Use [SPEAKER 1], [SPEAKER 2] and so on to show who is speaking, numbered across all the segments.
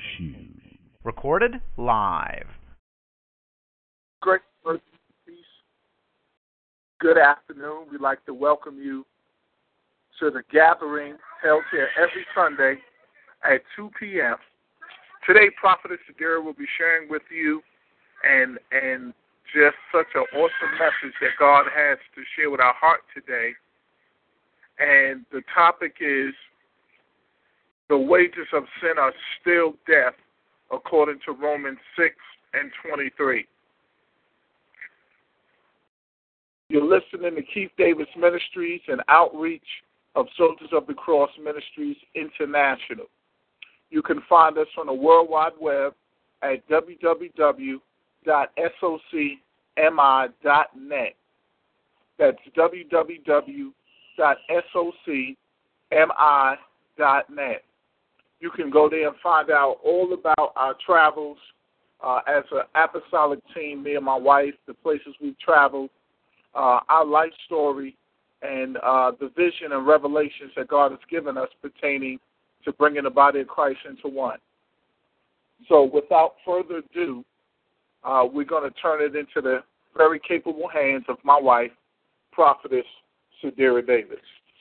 [SPEAKER 1] Recorded live.
[SPEAKER 2] Great. Good afternoon. We'd like to welcome you to the gathering held here every Sunday at 2 p.m. Today, Prophetess Sadira will be sharing with you and just such an awesome message that God has to share with our heart today. And the topic is, the wages of sin are still death, according to Romans 6:23. You're listening to Keith Davis Ministries and Outreach of Soldiers of the Cross Ministries International. You can find us on the World Wide Web at www.socmi.net. That's www.socmi.net. You can go there and find out all about our travels as an apostolic team, me and my wife, the places we've traveled, our life story, and the vision and revelations that God has given us pertaining to bringing the body of Christ into one. So without further ado, we're going to turn it into the very capable hands of my wife, Prophetess Sadira Davis.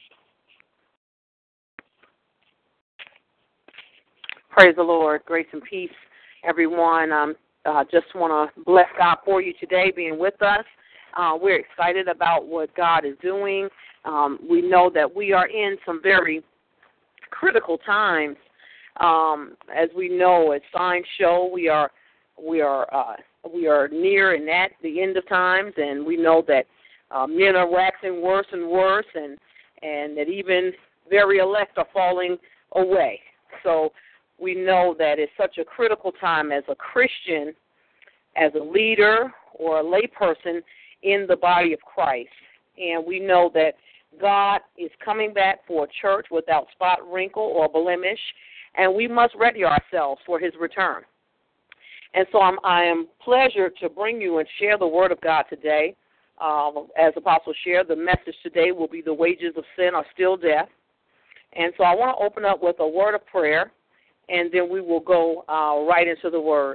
[SPEAKER 3] Praise the Lord. Grace and peace, everyone. Just want to bless God for you today being with us. We're excited about what God is doing. We know that we are in some very critical times. As we know, as signs show, we are near and at the end of times, and we know that men are waxing worse and worse, and that even very elect are falling away. So we know that it's such a critical time as a Christian, as a leader or a layperson in the body of Christ. And we know that God is coming back for a church without spot, wrinkle, or blemish, and we must ready ourselves for his return. And so I am pleasured to bring you and share the word of God today. As Apostle shared, the message today will be the wages of sin are still death. And so I want to open up with a word of prayer, and then we will go right into the word.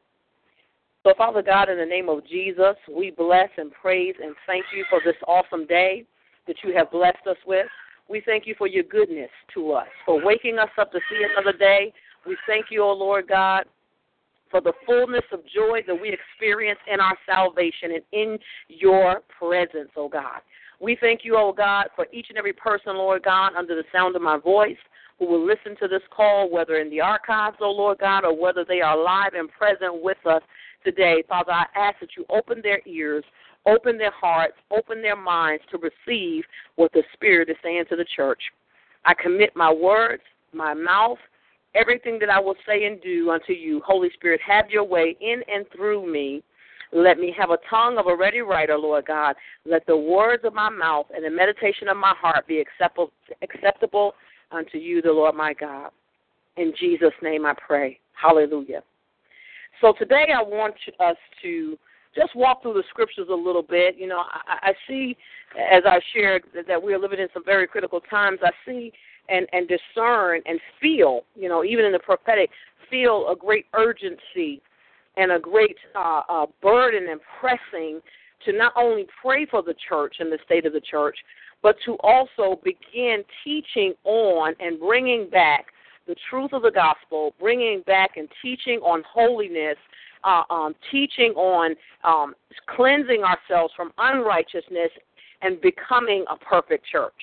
[SPEAKER 3] So, Father God, in the name of Jesus, we bless and praise and thank you for this awesome day that you have blessed us with. We thank you for your goodness to us, for waking us up to see another day. We thank you, O Lord God, for the fullness of joy that we experience in our salvation and in your presence, O God. We thank you, O God, for each and every person, Lord God, under the sound of my voice, who will listen to this call, whether in the archives, O Lord God, or whether they are live and present with us today. Father, I ask that you open their ears, open their hearts, open their minds to receive what the Spirit is saying to the church. I commit my words, my mouth, everything that I will say and do unto you. Holy Spirit, have your way in and through me. Let me have a tongue of a ready writer, Lord God. Let the words of my mouth and the meditation of my heart be acceptable unto you, the Lord my God. In Jesus' name I pray. Hallelujah. So today I want us to just walk through the scriptures a little bit. You know, I see, as I shared, that we are living in some very critical times. I see and discern and feel, you know, even in the prophetic, feel a great urgency and a great burden and pressing to not only pray for the church and the state of the church, but to also begin teaching on and bringing back the truth of the gospel, bringing back and teaching on holiness, teaching on cleansing ourselves from unrighteousness and becoming a perfect church.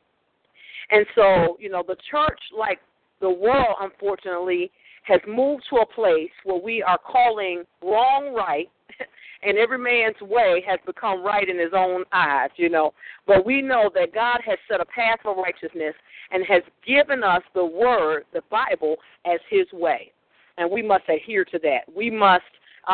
[SPEAKER 3] And so, you know, the church, like the world, unfortunately, has moved to a place where we are calling wrong right, and every man's way has become right in his own eyes, you know. But we know that God has set a path for righteousness and has given us the word, the Bible, as his way. And we must adhere to that. We must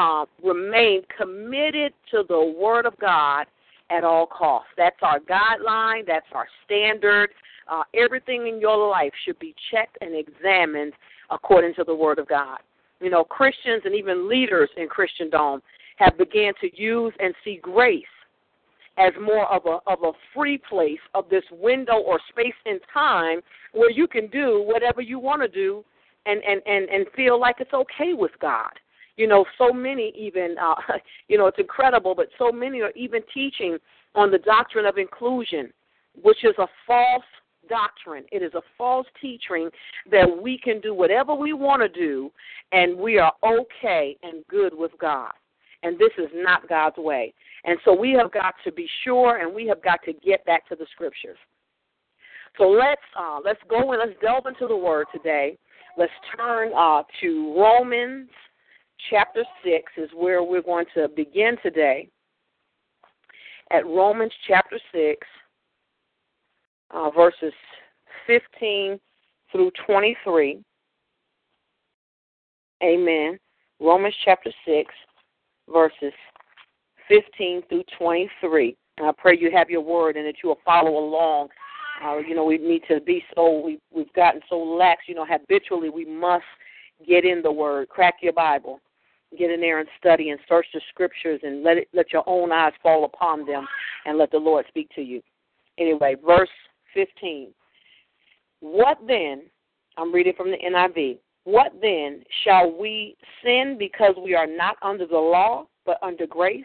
[SPEAKER 3] remain committed to the word of God at all costs. That's our guideline. That's our standard. Everything in your life should be checked and examined according to the word of God. You know, Christians and even leaders in Christendom have began to use and see grace as more of a free place of this window or space in time where you can do whatever you want to do and feel like it's okay with God. So many even, it's incredible, but so many are even teaching on the doctrine of inclusion, which is a false doctrine. It is a false teaching that we can do whatever we want to do and we are okay and good with God. And this is not God's way. And so we have got to be sure, and we have got to get back to the Scriptures. So let's go and let's delve into the Word today. Let's turn to Romans chapter 6 is where we're going to begin today. At Romans chapter 6, verses 15 through 23. Amen. Romans chapter 6, verses 15 through 23. And I pray you have your word and that you will follow along. We need to be we've gotten so lax, habitually we must get in the word. Crack your Bible. Get in there and study and search the Scriptures and let your own eyes fall upon them and let the Lord speak to you. Anyway, verse 15. What then, I'm reading from the NIV, what then, shall we sin because we are not under the law but under grace?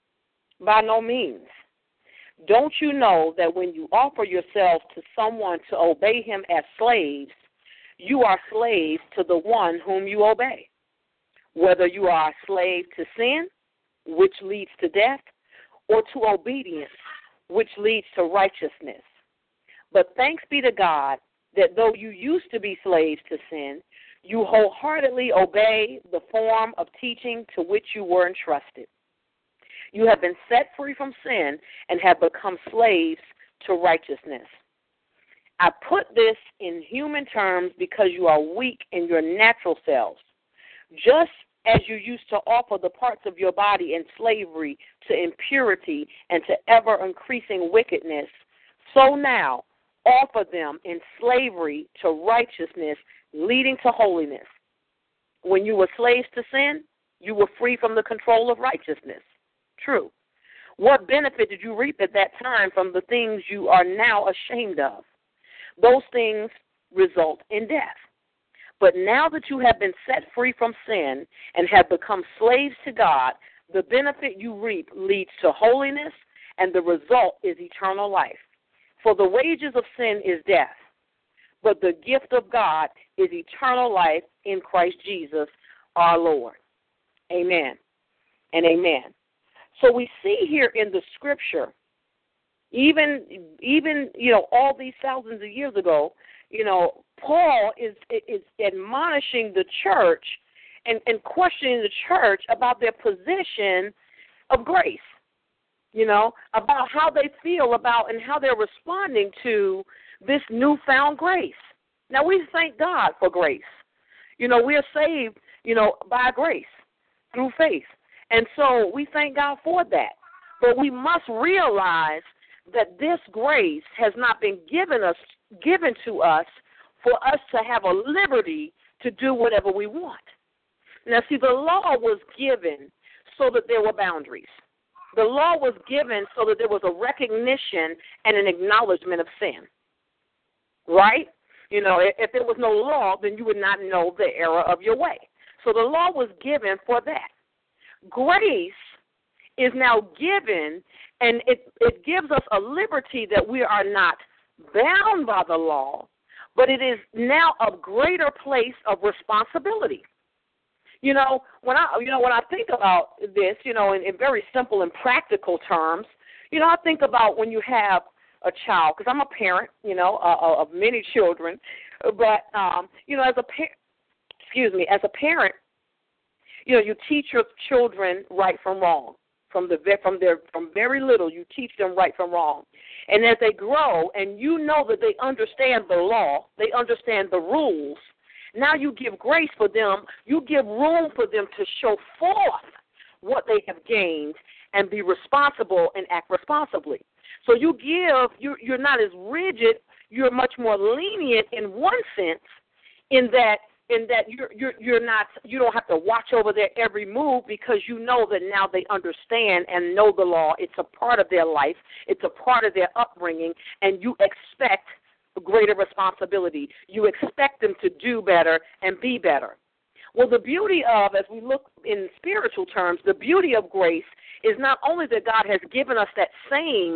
[SPEAKER 3] By no means. Don't you know that when you offer yourselves to someone to obey him as slaves, you are slaves to the one whom you obey? Whether you are a slave to sin, which leads to death, or to obedience, which leads to righteousness. But thanks be to God that though you used to be slaves to sin, you wholeheartedly obey the form of teaching to which you were entrusted. You have been set free from sin and have become slaves to righteousness. I put this in human terms because you are weak in your natural selves. Just as you used to offer the parts of your body in slavery to impurity and to ever-increasing wickedness, so now offer them in slavery to righteousness, leading to holiness. When you were slaves to sin, you were free from the control of righteousness. True. What benefit did you reap at that time from the things you are now ashamed of? Those things result in death. But now that you have been set free from sin and have become slaves to God, the benefit you reap leads to holiness, and the result is eternal life. For the wages of sin is death, but the gift of God is eternal life in Christ Jesus our Lord. Amen and amen. So we see here in the Scripture, even all these thousands of years ago, Paul is admonishing the church and questioning the church about their position of grace, about how they feel about and how they're responding to this newfound grace. Now, we thank God for grace. We are saved, by grace through faith. And so we thank God for that. But we must realize that this grace has not been given to us for us to have a liberty to do whatever we want. Now, see, the law was given so that there were boundaries. The law was given so that there was a recognition and an acknowledgement of sin. Right? If there was no law, then you would not know the error of your way. So the law was given for that. Grace is now given, and it gives us a liberty that we are not bound by the law, but it is now a greater place of responsibility. When I think about this, in very simple and practical terms, I think about when you have a child, because I'm a parent, of many children, but as a parent, you teach your children right from wrong. From very little, you teach them right from wrong. And as they grow and that they understand the law, they understand the rules, now you give grace for them. You give room for them to show forth what they have gained and be responsible and act responsibly. So you're not as rigid, you're much more lenient in one sense, in that you don't have to watch over their every move, because you know that now they understand and know the law. It's a part of their life. It's a part of their upbringing, and you expect greater responsibility. You expect them to do better and be better. Well, the beauty of, as we look in spiritual terms, the beauty of grace is not only that God has given us that same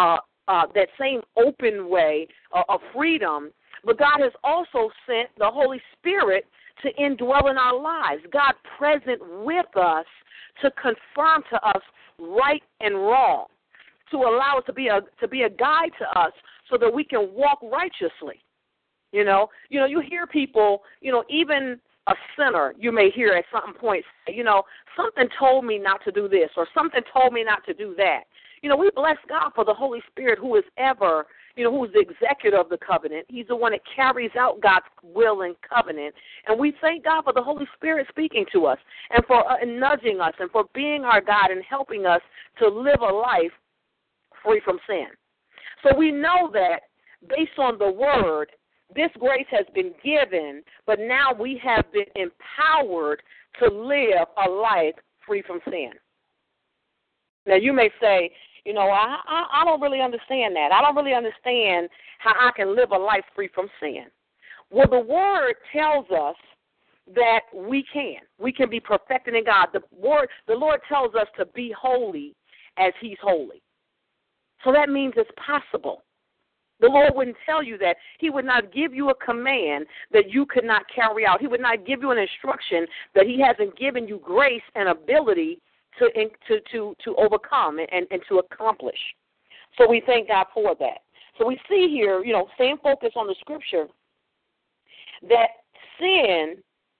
[SPEAKER 3] open way of freedom, but God has also sent the Holy Spirit to indwell in our lives, God present with us to confirm to us right and wrong, to allow it to be a guide to us so that we can walk righteously. You hear people, even a sinner, you may hear at some point, something told me not to do this or something told me not to do that. We bless God for the Holy Spirit who is ever, who's the executor of the covenant. He's the one that carries out God's will and covenant. And we thank God for the Holy Spirit speaking to us and for nudging us and for being our God and helping us to live a life free from sin. So we know that based on the word, this grace has been given, but now we have been empowered to live a life free from sin. Now, you may say, I don't really understand that. I don't really understand how I can live a life free from sin. Well, the word tells us that we can. We can be perfected in God. The Lord tells us to be holy as he's holy. So that means it's possible. The Lord wouldn't tell you that. He would not give you a command that you could not carry out. He would not give you an instruction that he hasn't given you grace and ability to overcome and to accomplish. So we thank God for that. So we see here, staying focused on the scripture, that sin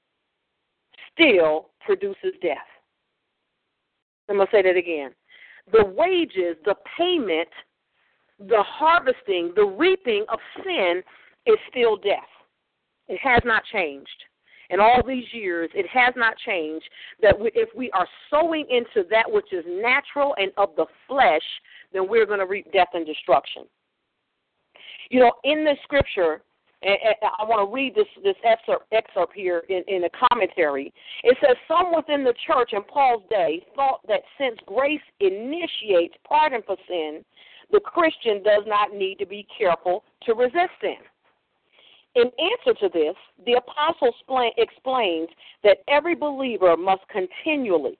[SPEAKER 3] still produces death. I'm going to say that again. The wages, the payment, the harvesting, the reaping of sin is still death. It has not changed. In all these years, it has not changed that if we are sowing into that which is natural and of the flesh, then we're going to reap death and destruction. In the scripture, I want to read this excerpt here in the commentary. It says, some within the church in Paul's day thought that since grace initiates pardon for sin, the Christian does not need to be careful to resist sin. In answer to this, the apostle explains that every believer must continually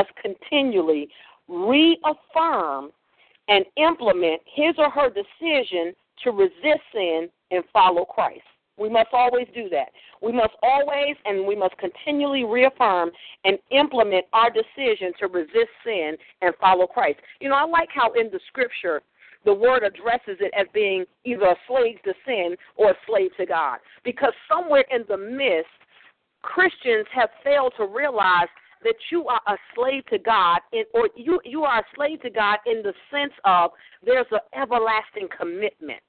[SPEAKER 3] reaffirm and implement his or her decision to resist sin and follow Christ. We must always do that. We must always and we must continually reaffirm and implement our decision to resist sin and follow Christ. I like how in the scripture the word addresses it as being either a slave to sin or a slave to God. Because somewhere in the midst, Christians have failed to realize that you are a slave to God, or you are a slave to God in the sense of there's an everlasting commitment.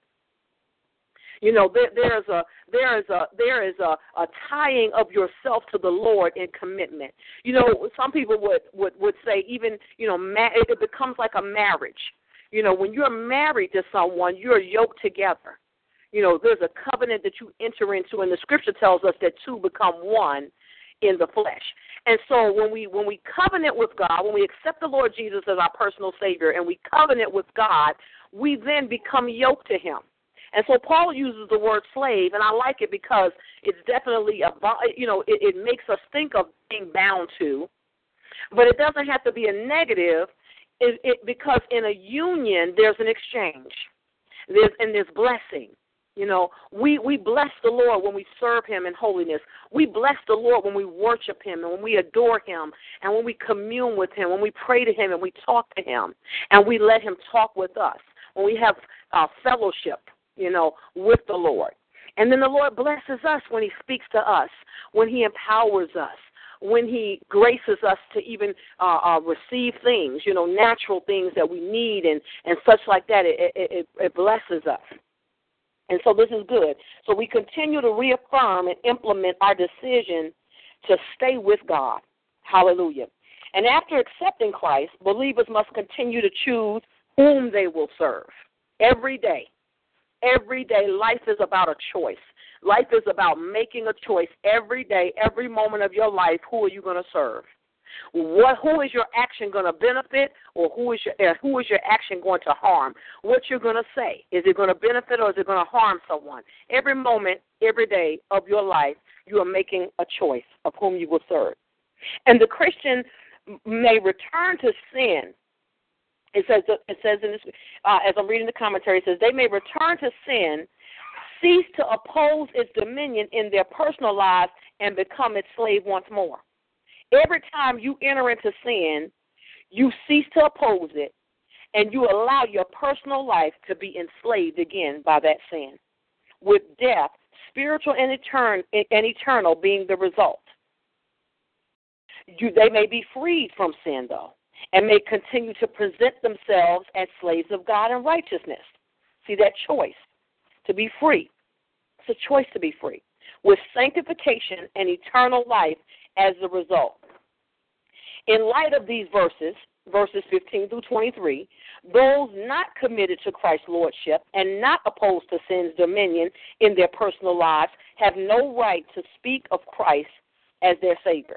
[SPEAKER 3] There is a tying of yourself to the Lord in commitment. Some people would say even it becomes like a marriage. When you're married to someone, you're yoked together. There's a covenant that you enter into, and the scripture tells us that two become one in the flesh. And so when we covenant with God, when we accept the Lord Jesus as our personal Savior, and we covenant with God, we then become yoked to him. And so Paul uses the word slave, and I like it because it's definitely it makes us think of being bound to, but it doesn't have to be a negative. Because in a union, there's an exchange. There's blessing. We bless the Lord when we serve him in holiness. We bless the Lord when we worship him and when we adore him and when we commune with him, when we pray to him and we talk to him and we let him talk with us, when we have fellowship, with the Lord. And then the Lord blesses us when he speaks to us, when he empowers us, when he graces us to even receive things, natural things that we need and such like that. It blesses us. And so this is good. So we continue to reaffirm and implement our decision to stay with God. Hallelujah. And after accepting Christ, believers must continue to choose whom they will serve. Every day. Every day, life is about a choice. Life is about making a choice every day, every moment of your life. Who are you going to serve? Who is your action going to benefit, or who is your action going to harm? What you're going to say, is it going to benefit or is it going to harm someone? Every moment, every day of your life, you are making a choice of whom you will serve. And the Christian may return to sin. It says in this, as I'm reading the commentary, it says they may return to sin, cease to oppose its dominion in their personal lives, and become its slave once more. Every time you enter into sin, you cease to oppose it, and you allow your personal life to be enslaved again by that sin, with death, spiritual and eternal, being the result. They may be freed from sin, though, and may continue to present themselves as slaves of God and righteousness. See that choice to be free. It's a choice to be free, with sanctification and eternal life as the result. In light of these verses 15 through 23, those not committed to Christ's lordship and not opposed to sin's dominion in their personal lives have no right to speak of Christ as their Savior.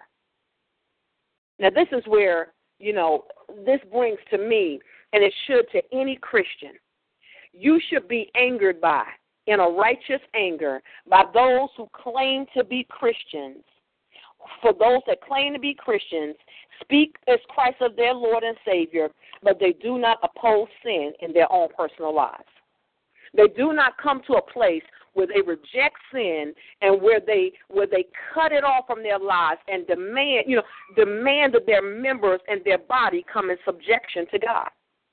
[SPEAKER 3] Now, this is where, this brings to me, and it should to any Christian, you should be angered by, in a righteous anger, by those who claim to be Christians. For those that claim to be Christians, speak as Christ as their Lord and Savior, but they do not oppose sin in their own personal lives. They do not come to a place where they reject sin and where they cut it off from their lives and demand that their members and their body come in subjection to God.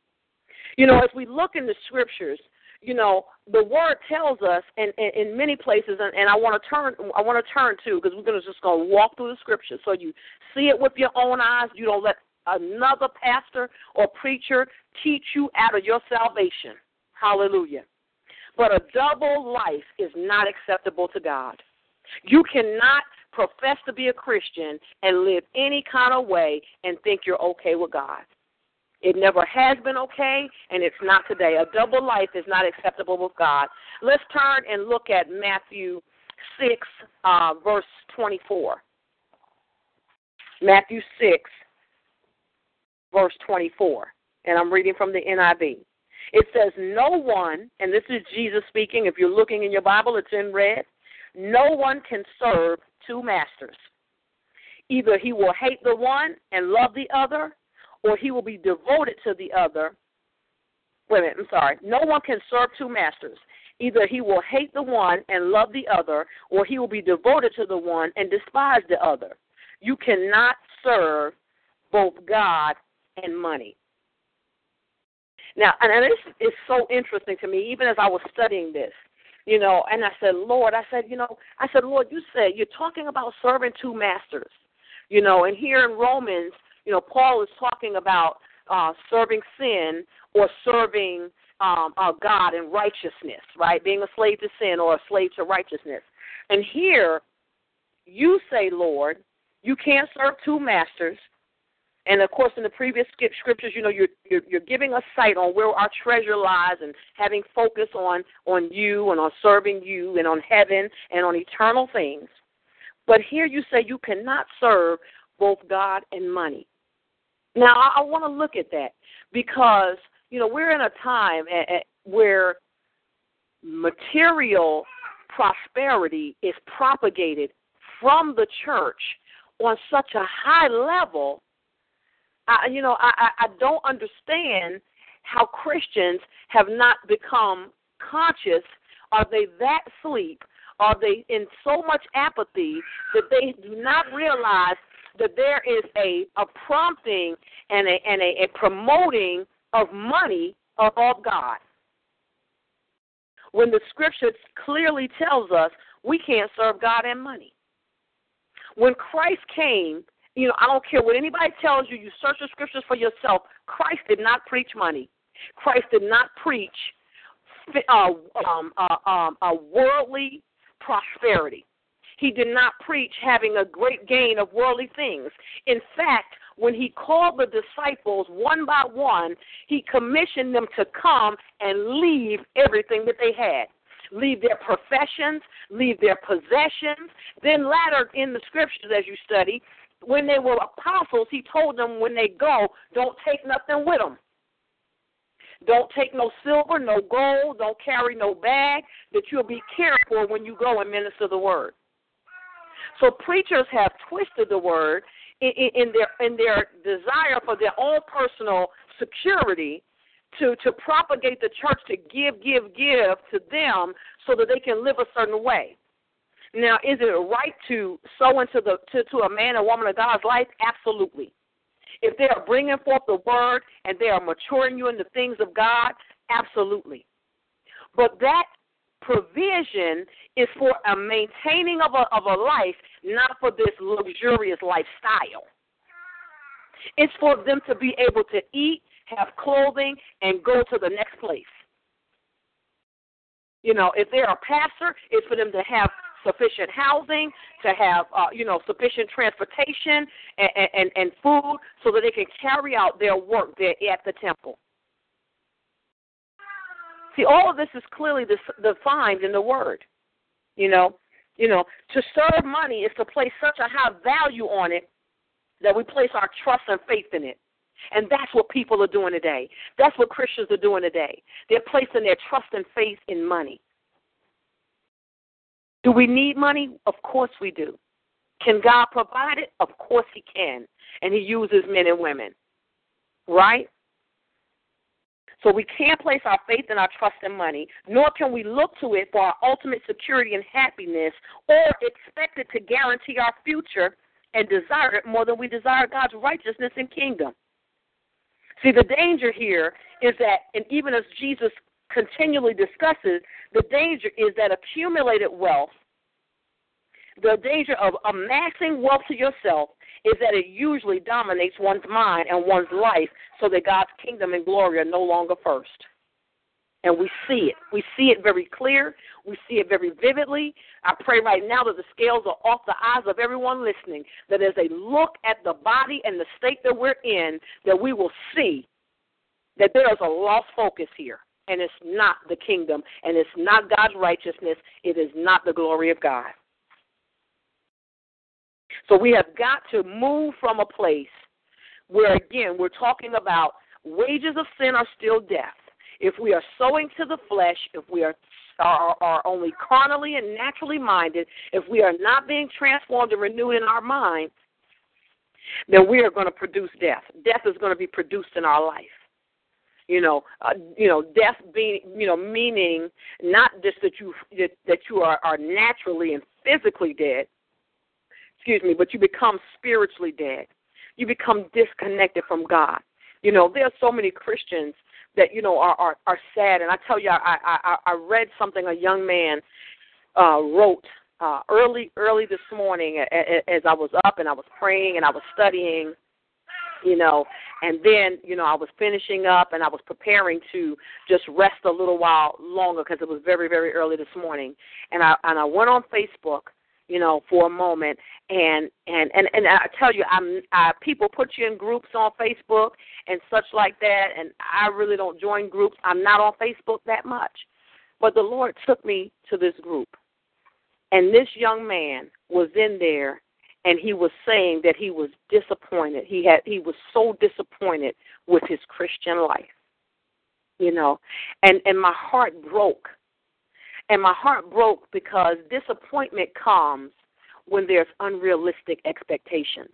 [SPEAKER 3] As we look in the scriptures, the word tells us in many places, and I want to turn to, because we're just going to walk through the scriptures so you see it with your own eyes. You don't let another pastor or preacher teach you out of your salvation. Hallelujah. But a double life is not acceptable to God. You cannot profess to be a Christian and live any kind of way and think you're okay with God. It never has been okay, and it's not today. A double life is not acceptable with God. Let's turn and look at Matthew 6, verse 24. Matthew 6, verse 24. And I'm reading from the NIV. It says, no one, and this is Jesus speaking. If you're looking in your Bible, it's in red. No one can serve two masters. Either he will hate the one and love the other, or he will be devoted to the other. Wait a minute, I'm sorry. No one can serve two masters. Either he will hate the one and love the other, or he will be devoted to the one and despise the other. You cannot serve both God and money. Now, and this is so interesting to me, even as I was studying this, and I said, Lord, Lord, you said you're talking about serving two masters, and here in Romans, Paul is talking about serving sin or serving God in righteousness, right? Being a slave to sin or a slave to righteousness. And here you say, Lord, you can't serve two masters. And, of course, in the previous scriptures, you're giving us sight on where our treasure lies and having focus on you and on serving you and on heaven and on eternal things. But here you say you cannot serve both God and money. Now, I want to look at that because, we're in a time where material prosperity is propagated from the church on such a high level. I don't understand how Christians have not become conscious. Are they that asleep? Are they in so much apathy that they do not realize that there is a prompting and a promoting of money above God? When the scripture clearly tells us we can't serve God and money. When Christ came, I don't care what anybody tells you, you search the scriptures for yourself. Christ did not preach money. Christ did not preach worldly prosperity. He did not preach having a great gain of worldly things. In fact, when he called the disciples one by one, he commissioned them to come and leave everything that they had. Leave their professions, leave their possessions. Then later in the scriptures, as you study, when they were apostles, he told them when they go, don't take nothing with them. Don't take no silver, no gold, don't carry no bag, that you'll be careful when you go and minister the word. So preachers have twisted the word in their desire for their own personal security to propagate the church to give to them so that they can live a certain way. Now, is it right to sow into to a man or woman of God's life? Absolutely. If they are bringing forth the word and they are maturing you in the things of God, absolutely. But that provision is for a maintaining of a life, not for this luxurious lifestyle. It's for them to be able to eat, have clothing, and go to the next place. You know, if they're a pastor, it's for them to have sufficient housing, to have, sufficient transportation and food so that they can carry out their work there at the temple. See, all of this is clearly defined in the Word. You know, to serve money is to place such a high value on it that we place our trust and faith in it. And that's what people are doing today. That's what Christians are doing today. They're placing their trust and faith in money. Do we need money? Of course we do. Can God provide it? Of course he can. And he uses men and women. Right? So we can't place our faith and our trust in money, nor can we look to it for our ultimate security and happiness or expect it to guarantee our future and desire it more than we desire God's righteousness and kingdom. See, the danger here is that, and even as Jesus continually discusses, the danger is that accumulated wealth, the danger of amassing wealth to yourself is that it usually dominates one's mind and one's life so that God's kingdom and glory are no longer first. And we see it. We see it very clear. We see it very vividly. I pray right now that the scales are off the eyes of everyone listening, that as they look at the body and the state that we're in, that we will see that there is a lost focus here. And it's not the kingdom, and it's not God's righteousness. It is not the glory of God. So we have got to move from a place where, again, we're talking about wages of sin are still death. If we are sowing to the flesh, if we are only carnally and naturally minded, if we are not being transformed and renewed in our mind, then we are going to produce death. Death is going to be produced in our life. Death being, meaning not just that you are naturally and physically dead, but you become spiritually dead. You become disconnected from God. There are so many Christians that, are sad. And I tell you, I read something a young man wrote early this morning as I was up and I was praying and I was studying, and then, I was finishing up and I was preparing to just rest a little while longer because it was very, very early this morning. And I went on Facebook, for a moment, and I tell you, people put you in groups on Facebook and such like that, and I really don't join groups. I'm not on Facebook that much. But the Lord took me to this group, and this young man was in there, and he was saying that he was disappointed. He was so disappointed with his Christian life, and my heart broke. And my heart broke because disappointment comes when there's unrealistic expectations.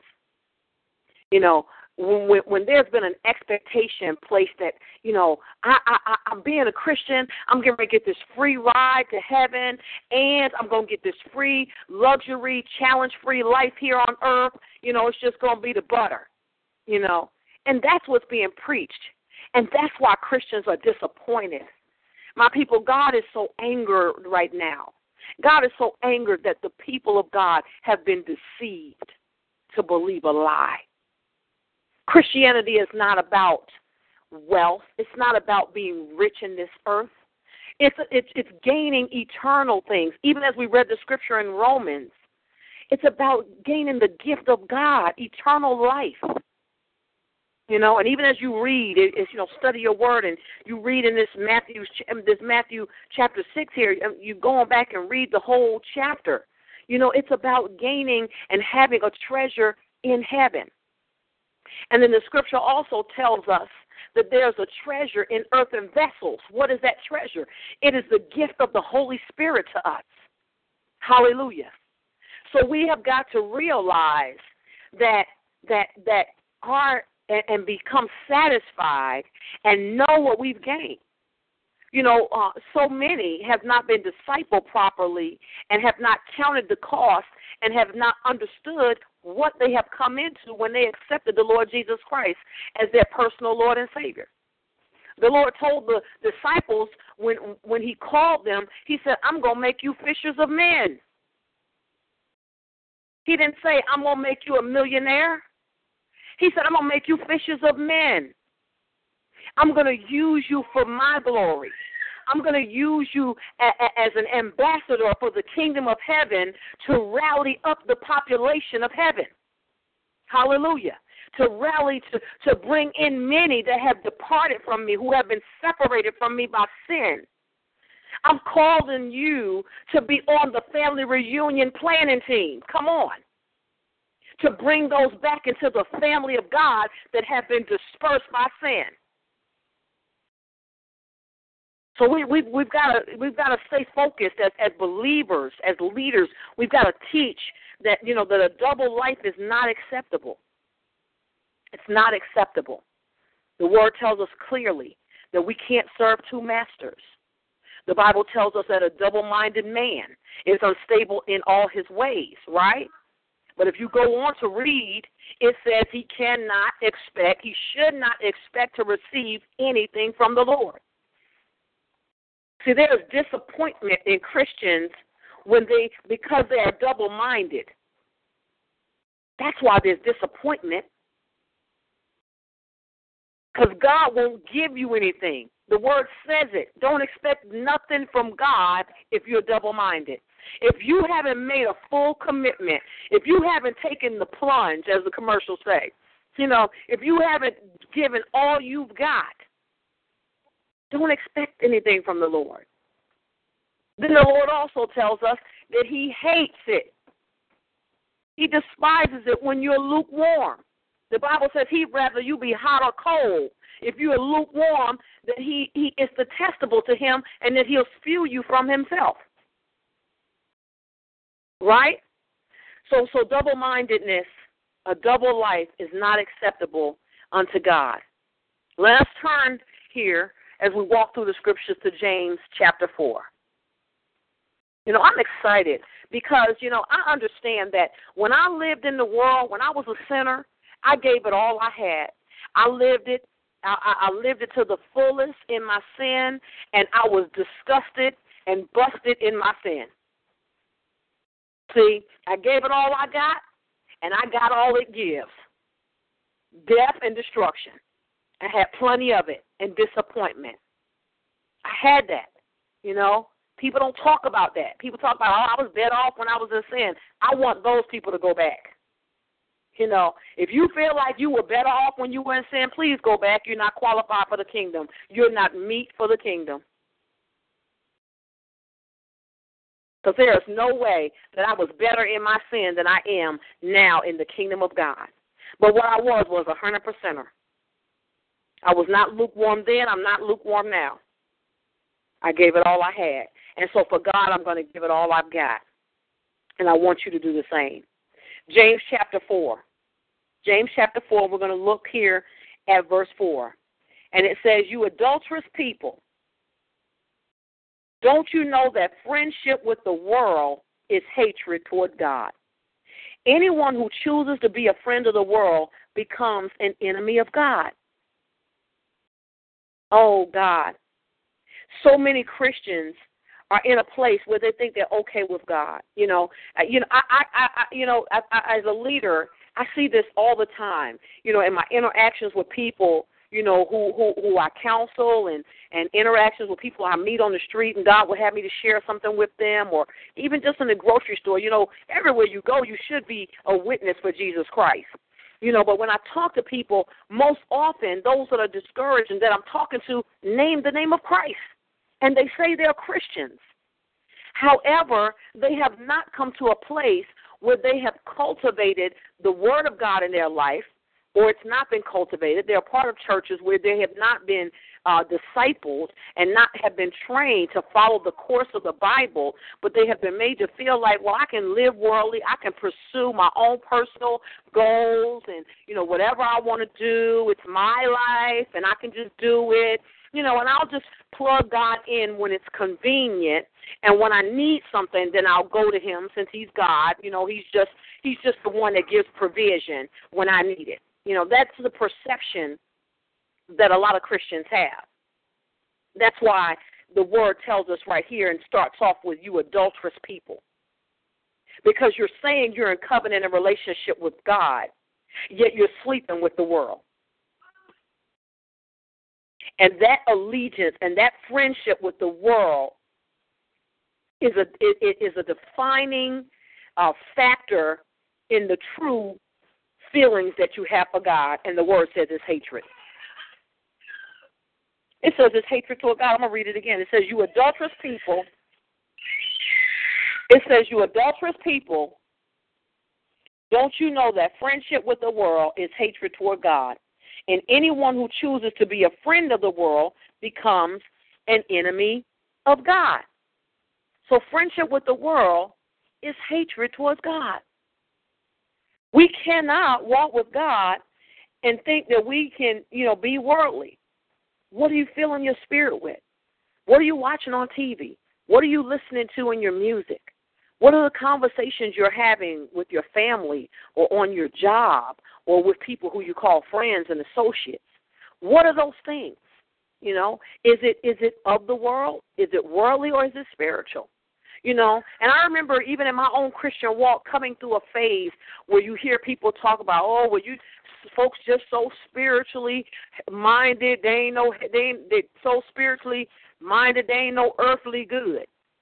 [SPEAKER 3] When there's been an expectation placed that, I'm being a Christian, I'm going to get this free ride to heaven, and I'm going to get this free, luxury, challenge-free life here on earth. It's just going to be the butter, And that's what's being preached. And that's why Christians are disappointed. My people, God is so angered right now. God is so angered that the people of God have been deceived to believe a lie. Christianity is not about wealth. It's not about being rich in this earth. It's gaining eternal things. Even as we read the scripture in Romans, it's about gaining the gift of God, eternal life. And even as you read, study your word, and you read in this Matthew chapter 6 here, you go on back and read the whole chapter. It's about gaining and having a treasure in heaven. And then the scripture also tells us that there's a treasure in earthen vessels. What is that treasure? It is the gift of the Holy Spirit to us. Hallelujah. So we have got to realize that and become satisfied and know what we've gained. You know, so many have not been discipled properly and have not counted the cost and have not understood what they have come into when they accepted the Lord Jesus Christ as their personal Lord and Savior. The Lord told the disciples when he called them, he said, I'm going to make you fishers of men. He didn't say, I'm going to make you a millionaire. He said, I'm going to make you fishers of men. I'm going to use you for my glory. I'm going to use you as an ambassador for the kingdom of heaven to rally up the population of heaven. Hallelujah. To rally, to bring in many that have departed from me, who have been separated from me by sin. I'm calling you to be on the family reunion planning team. Come on. To bring those back into the family of God that have been dispersed by sin. So we've got to stay focused as believers, as leaders. We've got to teach that, you know, that a double life is not acceptable. It's not acceptable. The word tells us clearly that we can't serve two masters. The Bible tells us that a double-minded man is unstable in all his ways, right? But if you go on to read, it says he should not expect to receive anything from the Lord. See, there is disappointment in Christians because they are double-minded. That's why there's disappointment. Because God won't give you anything. The word says it. Don't expect nothing from God if you're double-minded. If you haven't made a full commitment, if you haven't taken the plunge, as the commercials say, you know, if you haven't given all you've got, don't expect anything from the Lord. Then the Lord also tells us that he hates it. He despises it when you're lukewarm. The Bible says he'd rather you be hot or cold. If you are lukewarm, that he is detestable to him and that he'll spew you from himself. Right? So double-mindedness, a double life, is not acceptable unto God. Let us turn here as we walk through the scriptures to James chapter 4. You know, I'm excited because, you know, I understand that when I lived in the world, when I was a sinner, I gave it all I had. I lived it. I lived it to the fullest in my sin, and I was disgusted and busted in my sin. See, I gave it all I got, and I got all it gives. Death and destruction. I had plenty of it, and disappointment. I had that, you know. People don't talk about that. People talk about, I was better off when I was in sin. I want those people to go back. You know, if you feel like you were better off when you were in sin, please go back. You're not qualified for the kingdom. You're not meet for the kingdom. Because there is no way that I was better in my sin than I am now in the kingdom of God. But what I was 100%er. I was not lukewarm then. I'm not lukewarm now. I gave it all I had. And so for God, I'm going to give it all I've got. And I want you to do the same. James chapter 4. James chapter 4, we're going to look here at verse 4. And it says, you adulterous people, don't you know that friendship with the world is hatred toward God? Anyone who chooses to be a friend of the world becomes an enemy of God. Oh, God. So many Christians are in a place where they think they're okay with God. You know, as a leader, I see this all the time. You know, in my interactions with people, you know, who I counsel and interactions with people I meet on the street, and God will have me to share something with them, or even just in the grocery store. You know, everywhere you go, you should be a witness for Jesus Christ. You know, but when I talk to people, most often those that are discouraged and that I'm talking to name the name of Christ. And they say they're Christians. However, they have not come to a place where they have cultivated the Word of God in their life, or it's not been cultivated. They're part of churches where they have not been discipled and not have been trained to follow the course of the Bible, but they have been made to feel like, well, I can live worldly, I can pursue my own personal goals, and, whatever I want to do, it's my life, and I can just do it, and I'll just plug God in when it's convenient, and when I need something, then I'll go to him since he's God. He's just the one that gives provision when I need it. That's the perception that a lot of Christians have. That's why the word tells us right here and starts off with you adulterous people. Because you're saying you're in covenant and relationship with God, yet you're sleeping with the world. And that allegiance and that friendship with the world is a defining factor in the true feelings that you have for God, and the word says it's hatred. It says it's hatred toward God. I'm going to read it again. It says, you adulterous people. It says, you adulterous people, don't you know that friendship with the world is hatred toward God? And anyone who chooses to be a friend of the world becomes an enemy of God. So friendship with the world is hatred towards God. We cannot walk with God and think that we can, be worldly. What are you filling your spirit with? What are you watching on TV? What are you listening to in your music? What are the conversations you're having with your family or on your job or with people who you call friends and associates? What are those things? Is it of the world? Is it worldly, or is it spiritual? And I remember even in my own Christian walk coming through a phase where you hear people talk about, you folks just so spiritually minded, they so spiritually minded, they ain't no earthly good.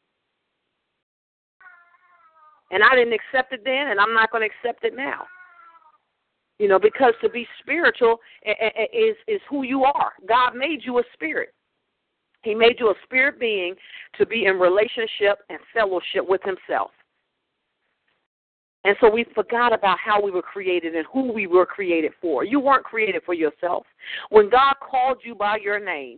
[SPEAKER 3] And I didn't accept it then, and I'm not going to accept it now. Because to be spiritual is who you are. God made you a spirit. He made you a spirit being to be in relationship and fellowship with himself. And so we forgot about how we were created and who we were created for. You weren't created for yourself. When God called you by your name,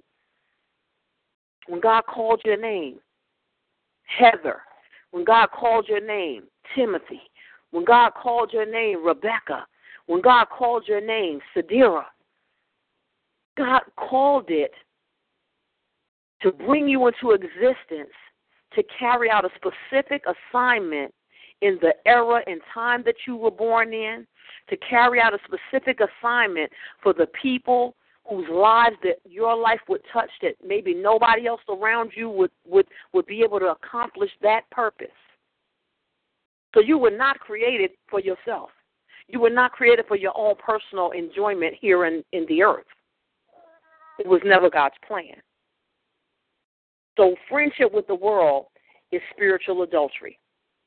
[SPEAKER 3] Heather, when God called your name, Timothy, when God called your name, Rebecca, when God called your name, Sadira, God called it to bring you into existence, to carry out a specific assignment in the era and time that you were born in, to carry out a specific assignment for the people whose lives that your life would touch, that maybe nobody else around you would be able to accomplish that purpose. So you were not created for yourself. You were not created for your own personal enjoyment here in the earth. It was never God's plan. So friendship with the world is spiritual adultery.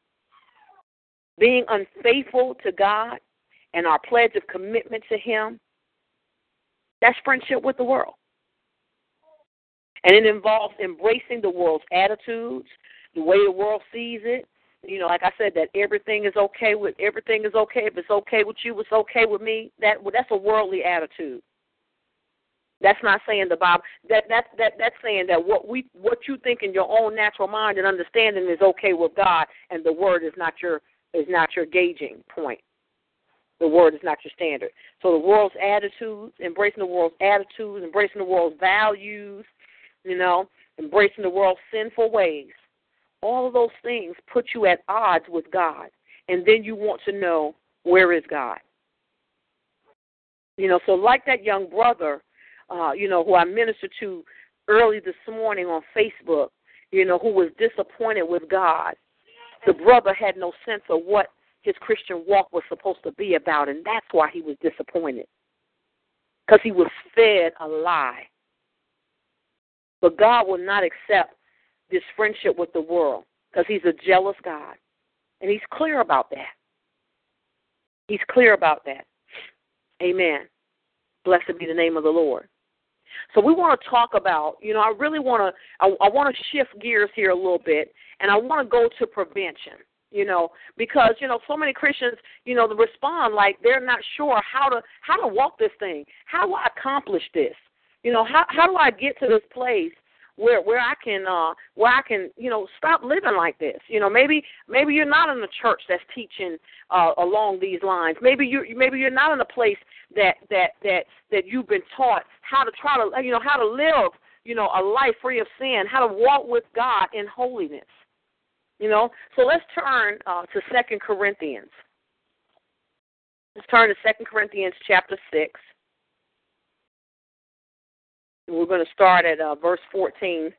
[SPEAKER 3] Being unfaithful to God and our pledge of commitment to him, that's friendship with the world. And it involves embracing the world's attitudes, the way the world sees it. Like I said, that everything is okay. If it's okay with you, it's okay with me. That's a worldly attitude. That's not saying the Bible. That's saying that what you think in your own natural mind and understanding is okay with God, and the word is not your gauging point. The word is not your standard. So the world's attitudes, embracing the world's attitudes, embracing the world's values, embracing the world's sinful ways. All of those things put you at odds with God, and then you want to know, where is God? So like that young brother, who I ministered to early this morning on Facebook, who was disappointed with God. The brother had no sense of what his Christian walk was supposed to be about, and that's why he was disappointed, because he was fed a lie. But God will not accept this friendship with the world, because he's a jealous God, and he's clear about that. He's clear about that. Amen. Blessed be the name of the Lord. So we want to talk about, I want to shift gears here a little bit, and I want to go to prevention. because, so many Christians, they respond like they're not sure how to walk this thing. How do I accomplish this? How do I get to this place where I can stop living like this? Maybe you're not in a church that's teaching along these lines. Maybe you're not in a place that you've been taught how to try to how to live a life free of sin, how to walk with God in holiness. So let's turn to 2 Corinthians. Let's turn to 2 Corinthians chapter 6. We're going to start at verse 14.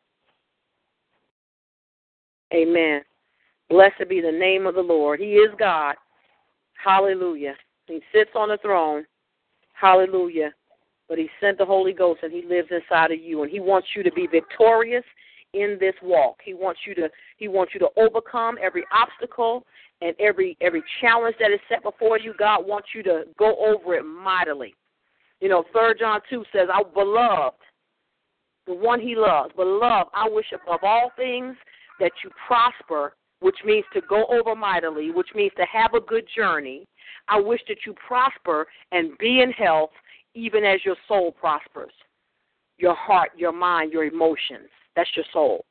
[SPEAKER 3] Amen. Blessed be the name of the Lord. He is God. Hallelujah. He sits on the throne. Hallelujah. But he sent the Holy Ghost, and he lives inside of you, and he wants you to be victorious in this walk. He wants you to overcome every obstacle and every challenge that is set before you. God wants you to go over it mightily. 3 John 2 says, "Our beloved," the one he loves, "beloved, I wish above all things that you prosper," which means to go over mightily, which means to have a good journey. I wish that you prosper and be in health, even as your soul prospers. Your heart, your mind, your emotions. That's your soul.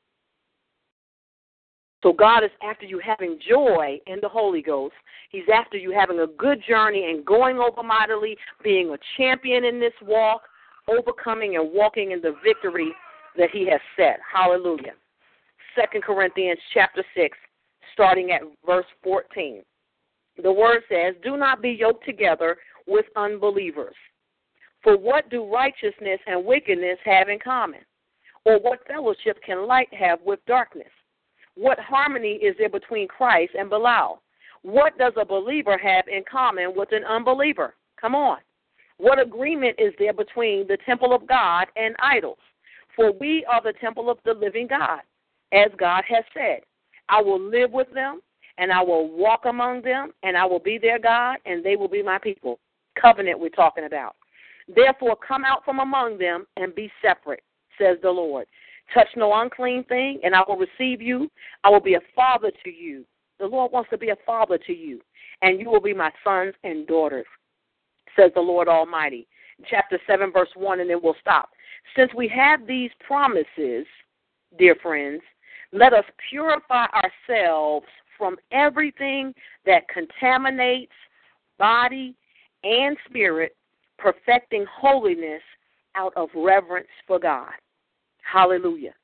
[SPEAKER 3] So God is after you having joy in the Holy Ghost. He's after you having a good journey and going over mightily, being a champion in this walk, overcoming and walking in the victory that he has set. Hallelujah. 2 Corinthians chapter 6, starting at verse 14. The word says, "Do not be yoked together with unbelievers. For what do righteousness and wickedness have in common? Or what fellowship can light have with darkness? What harmony is there between Christ and Belial? What does a believer have in common with an unbeliever?" Come on. "What agreement is there between the temple of God and idols? For we are the temple of the living God, as God has said, I will live with them, and I will walk among them, and I will be their God, and they will be my people." Covenant we're talking about. "Therefore come out from among them and be separate, says the Lord. Touch no unclean thing, and I will receive you. I will be a father to you." The Lord wants to be a father to you. "And you will be my sons and daughters, says the Lord Almighty." Chapter 7, verse 1, and then we'll stop. "Since we have these promises, dear friends, let us purify ourselves from everything that contaminates body and spirit, perfecting holiness out of reverence for God." Hallelujah.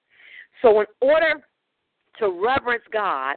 [SPEAKER 3] So in order to reverence God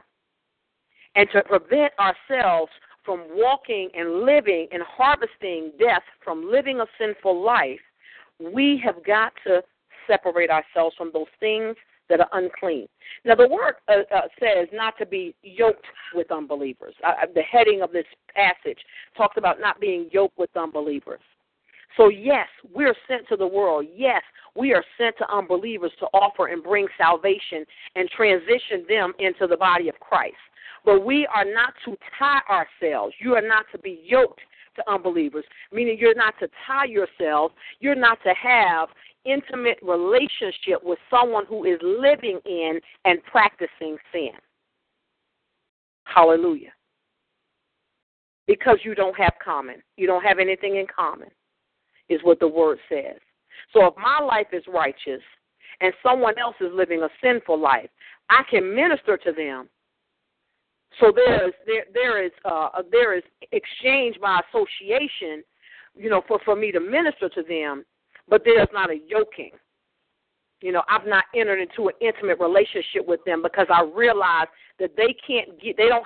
[SPEAKER 3] and to prevent ourselves from walking and living and harvesting death from living a sinful life, we have got to separate ourselves from those things that are unclean. Now, the word says not to be yoked with unbelievers. The heading of this passage talks about not being yoked with unbelievers. So, yes, we're sent to the world. Yes, we are sent to unbelievers to offer and bring salvation and transition them into the body of Christ. But we are not to tie ourselves. You are not to be yoked to unbelievers, meaning you're not to tie yourself. You're not to have intimate relationship with someone who is living in and practicing sin. Hallelujah. Because you don't have common. You don't have anything in common, is what the word says. So if my life is righteous and someone else is living a sinful life, I can minister to them. So there is exchange by association, for me to minister to them, but there's not a yoking. I've not entered into an intimate relationship with them because I realize that they don't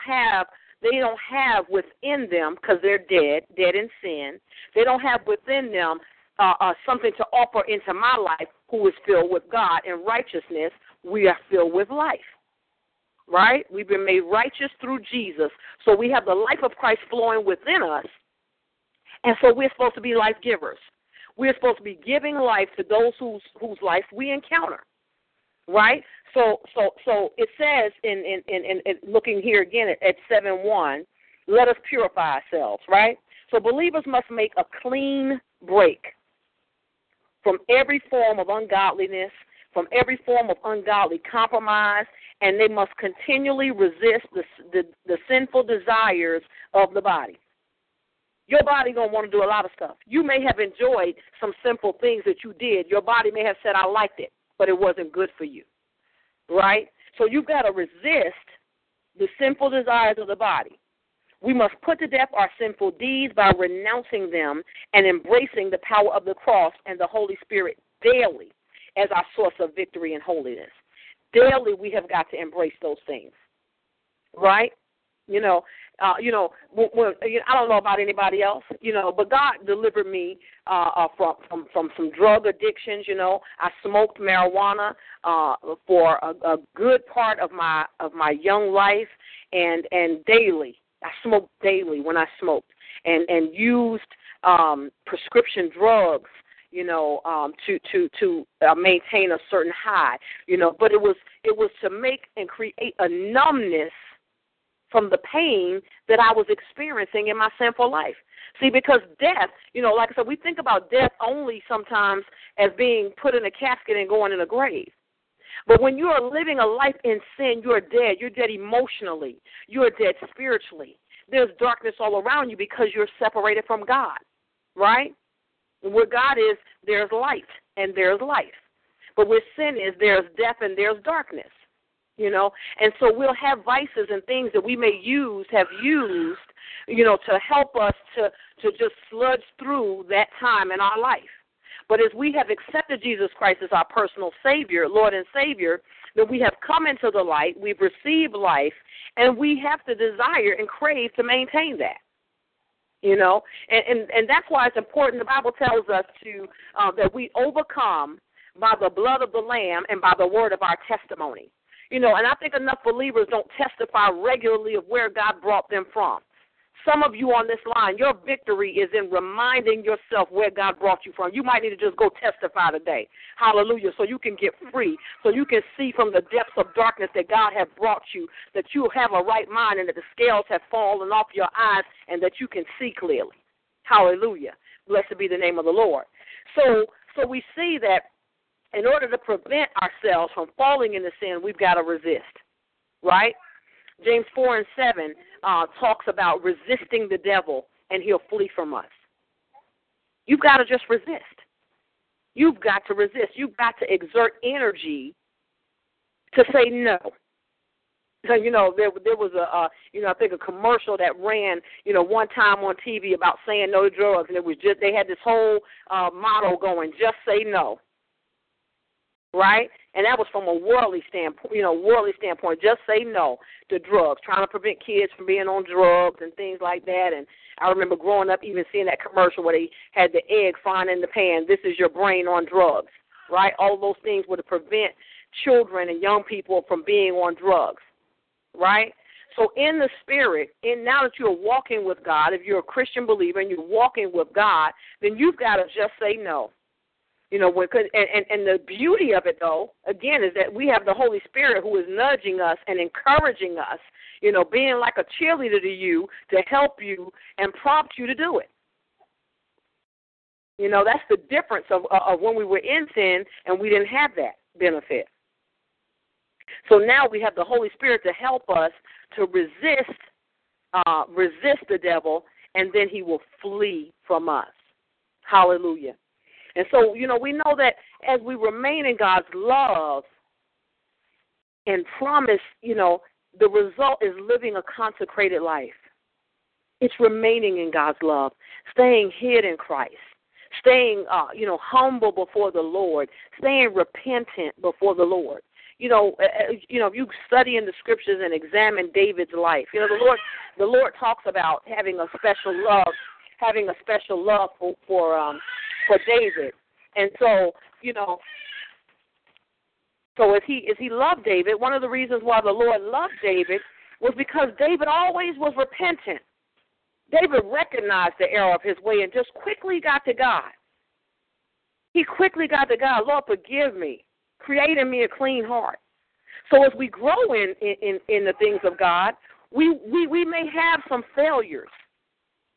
[SPEAKER 3] have within them, because they're dead in sin. They don't have within them something to offer into my life, who is filled with God and righteousness. We are filled with life. Right? We've been made righteous through Jesus. So we have the life of Christ flowing within us. And so we're supposed to be life givers. We're supposed to be giving life to those whose life we encounter. Right? So it says in looking here again at 7:1, let us purify ourselves, right? So believers must make a clean break from every form of ungodliness, from every form of ungodly compromise, and they must continually resist the sinful desires of the body. Your body going to want to do a lot of stuff. You may have enjoyed some simple things that you did. Your body may have said, I liked it, but it wasn't good for you, right? So you've got to resist the sinful desires of the body. We must put to death our sinful deeds by renouncing them and embracing the power of the cross and the Holy Spirit daily as our source of victory and holiness. Daily we have got to embrace those things, right? When, I don't know about anybody else, but God delivered me from some drug addictions. I smoked marijuana for a good part of my young life, and daily. I smoked daily when I smoked, and used prescription drugs, to maintain a certain high, But it was to make and create a numbness from the pain that I was experiencing in my sinful life. See, because death, like I said, we think about death only sometimes as being put in a casket and going in a grave. But when you are living a life in sin, you're dead. You're dead emotionally. You're dead spiritually. There's darkness all around you because you're separated from God, right? And where God is, there's light and there's life. But where sin is, there's death and there's darkness, And so we'll have vices and things that we may have used, to help us to just sludge through that time in our life. But as we have accepted Jesus Christ as our personal Savior, Lord and Savior, then we have come into the light, we've received life, and we have to desire and crave to maintain that. And that's why it's important. The Bible tells us that we overcome by the blood of the Lamb and by the word of our testimony. And I think enough believers don't testify regularly of where God brought them from. Some of you on this line, your victory is in reminding yourself where God brought you from. You might need to just go testify today. Hallelujah. So you can get free, so you can see from the depths of darkness that God has brought you, that you have a right mind and that the scales have fallen off your eyes and that you can see clearly. Hallelujah. Blessed be the name of the Lord. So we see that in order to prevent ourselves from falling into sin, we've got to resist, right? James 4:7 talks about resisting the devil, and he'll flee from us. You've got to just resist. You've got to resist. You've got to exert energy to say no. So, there was I think a commercial that ran, one time on TV about saying no to drugs, and it was just, they had this whole motto going, just say no. Right? And that was from a worldly standpoint, just say no to drugs, trying to prevent kids from being on drugs and things like that. And I remember growing up even seeing that commercial where they had the egg frying in the pan, this is your brain on drugs, right? All of those things were to prevent children and young people from being on drugs, right? So in the spirit, now that you're walking with God, if you're a Christian believer and you're walking with God, then you've got to just say no. And the beauty of it, though, again, is that we have the Holy Spirit who is nudging us and encouraging us, being like a cheerleader to you to help you and prompt you to do it. That's the difference of when we were in sin and we didn't have that benefit. So now we have the Holy Spirit to help us to resist the devil, and then he will flee from us. Hallelujah. And so, we know that as we remain in God's love and promise, the result is living a consecrated life. It's remaining in God's love, staying hid in Christ, staying, humble before the Lord, staying repentant before the Lord. If you study in the scriptures and examine David's life, the Lord talks about having a special love for David. And so, so as he loved David, one of the reasons why the Lord loved David was because David always was repentant. David recognized the error of his way and just quickly got to God. He quickly got to God, Lord, forgive me. Create in me a clean heart. So as we grow in the things of God, we may have some failures.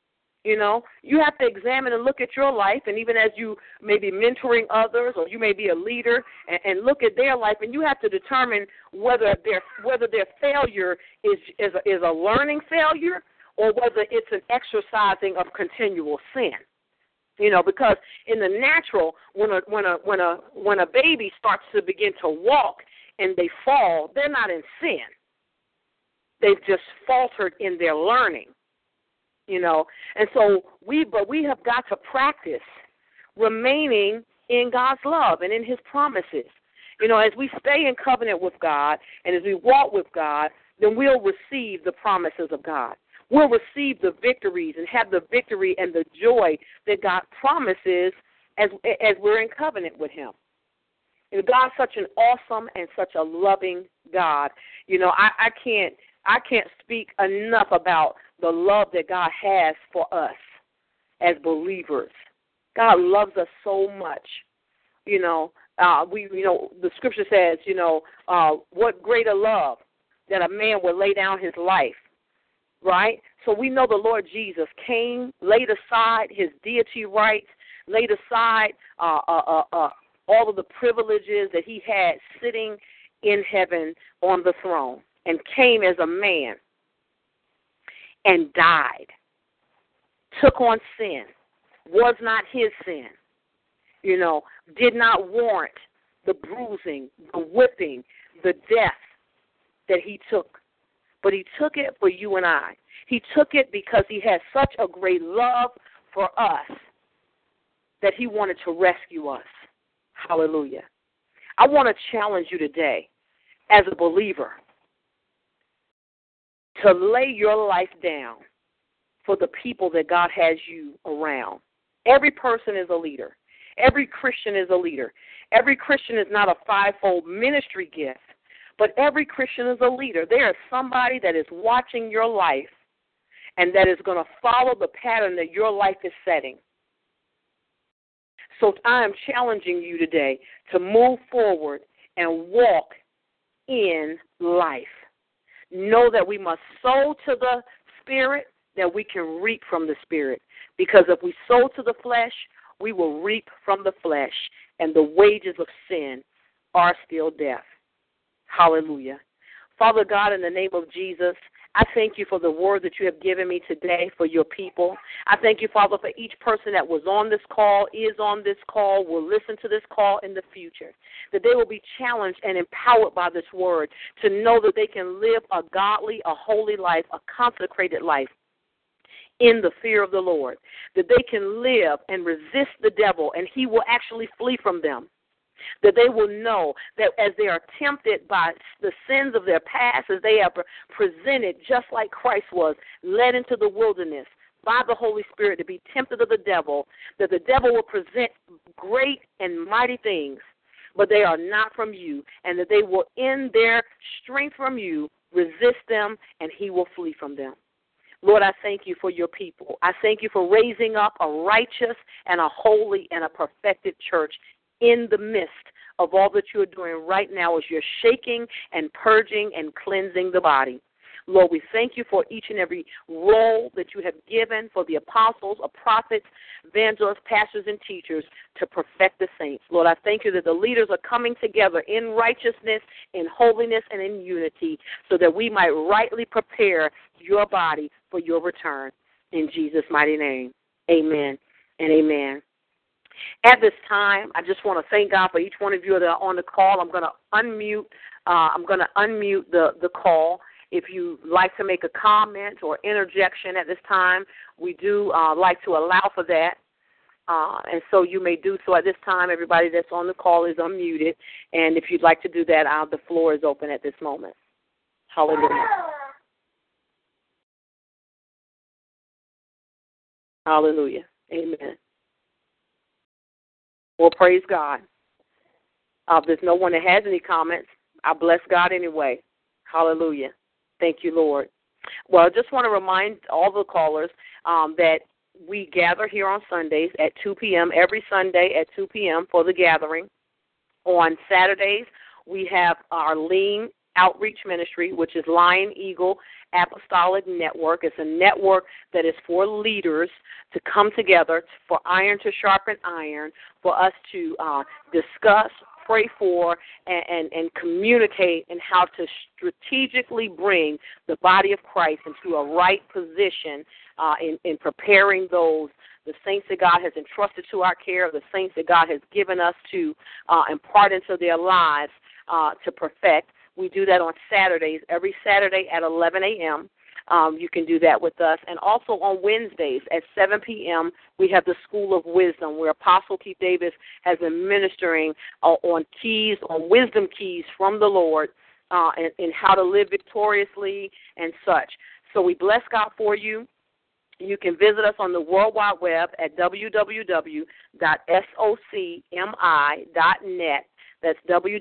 [SPEAKER 3] You know, you have to examine and look at your life, and even as you may be mentoring others or you may be a leader, and look at their life, and you have to determine whether their failure is a learning failure or whether it's an exercising of continual sin. You know, because in the natural, when a baby starts to begin to walk and they fall, they're not in sin. They've just faltered in their learning. You know, and so we have got to practice remaining in God's love and in His promises. You know, as we stay in covenant with God and as we walk with God, then we'll receive the promises of God. We'll receive the victories and have the victory and the joy that God promises as we're in covenant with Him. And God's such an awesome and such a loving God. You know, I can't speak enough about the love that God has for us as believers. God loves us so much. You know, the scripture says, what greater love that a man would lay down his life, right? So we know the Lord Jesus came, laid aside his deity rights, laid aside all of the privileges that he had sitting in heaven on the throne, and came as a man and died, took on sin, was not his sin, did not warrant the bruising, the whipping, the death that he took. But he took it for you and I. He took it because he had such a great love for us that he wanted to rescue us. Hallelujah. I want to challenge you today as a believer to lay your life down for the people that God has you around. Every person is a leader. Every Christian is a leader. Every Christian is not a fivefold ministry gift, but every Christian is a leader. There is somebody that is watching your life and that is going to follow the pattern that your life is setting. So I am challenging you today to move forward and walk in life. Know that we must sow to the Spirit that we can reap from the Spirit. Because if we sow to the flesh, we will reap from the flesh, and the wages of sin are still death. Hallelujah. Father God, in the name of Jesus, I thank you for the word that you have given me today for your people. I thank you, Father, for each person that was on this call, is on this call, will listen to this call in the future, that they will be challenged and empowered by this word to know that they can live a godly, a holy life, a consecrated life in the fear of the Lord, that they can live and resist the devil and he will actually flee from them. That they will know that as they are tempted by the sins of their past, as they are presented just like Christ was, led into the wilderness by the Holy Spirit to be tempted of the devil, that the devil will present great and mighty things, but they are not from you, and that they will, in their strength from you, resist them, and he will flee from them. Lord, I thank you for your people. I thank you for raising up a righteous and a holy and a perfected church in the midst of all that you are doing right now as you're shaking and purging and cleansing the body. Lord, we thank you for each and every role that you have given for the apostles, prophets, evangelists, pastors, and teachers to perfect the saints. Lord, I thank you that the leaders are coming together in righteousness, in holiness, and in unity so that we might rightly prepare your body for your return. In Jesus' mighty name, amen and amen. At this time, I just want to thank God for each one of you that are on the call. I'm going to unmute. The call. If you like to make a comment or interjection at this time, we do like to allow for that. And so you may do so at this time. Everybody that's on the call is unmuted. And if you'd like to do that, the floor is open at this moment. Hallelujah. Hallelujah. Amen. Well, praise God. If there's no one that has any comments, I bless God anyway. Hallelujah. Thank you, Lord. Well, I just want to remind all the callers that we gather here on Sundays at 2 p.m., every Sunday at 2 p.m. for the gathering. On Saturdays, we have our lean Outreach Ministry, which is Lion Eagle Apostolic Network. It's a network that is for leaders to come together, for iron to sharpen iron, for us to discuss, pray for, and communicate and how to strategically bring the body of Christ into a right position in preparing the saints that God has entrusted to our care, the saints that God has given us to impart into their lives to perfect. We do that on Saturdays, every Saturday at 11 a.m. You can do that with us. And also on Wednesdays at 7 p.m., we have the School of Wisdom, where Apostle Keith Davis has been ministering on wisdom keys from the Lord and how to live victoriously and such. So we bless God for you. You can visit us on the World Wide Web at www.socmi.net. That's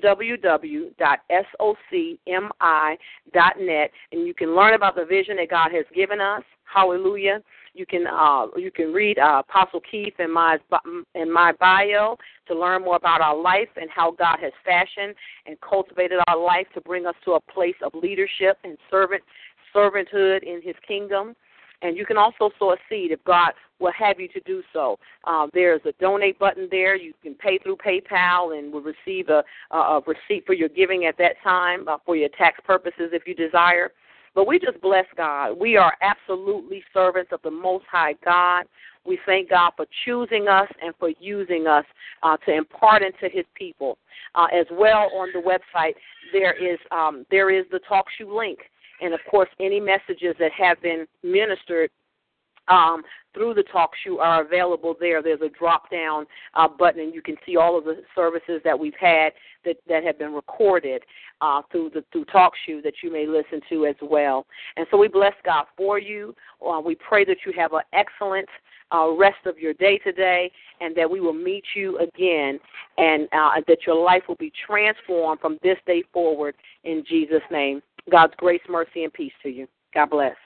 [SPEAKER 3] www.socmi.net, and you can learn about the vision that God has given us. Hallelujah. You can read Apostle Keith in my bio to learn more about our life and how God has fashioned and cultivated our life to bring us to a place of leadership and servanthood in His kingdom. And you can also sow a seed if God will have you to do so. There's a donate button there. You can pay through PayPal and will receive a receipt for your giving at that time for your tax purposes if you desire. But we just bless God. We are absolutely servants of the Most High God. We thank God for choosing us and for using us to impart into His people. As well, on the website, there is the TalkShoe link. And, of course, any messages that have been ministered through the TalkShoe are available there. There's a drop-down button, and you can see all of the services that we've had that have been recorded through TalkShoe that you may listen to as well. And so we bless God for you. We pray that you have an excellent rest of your day today, and that we will meet you again, and that your life will be transformed from this day forward in Jesus' name. God's grace, mercy, and peace to you. God bless.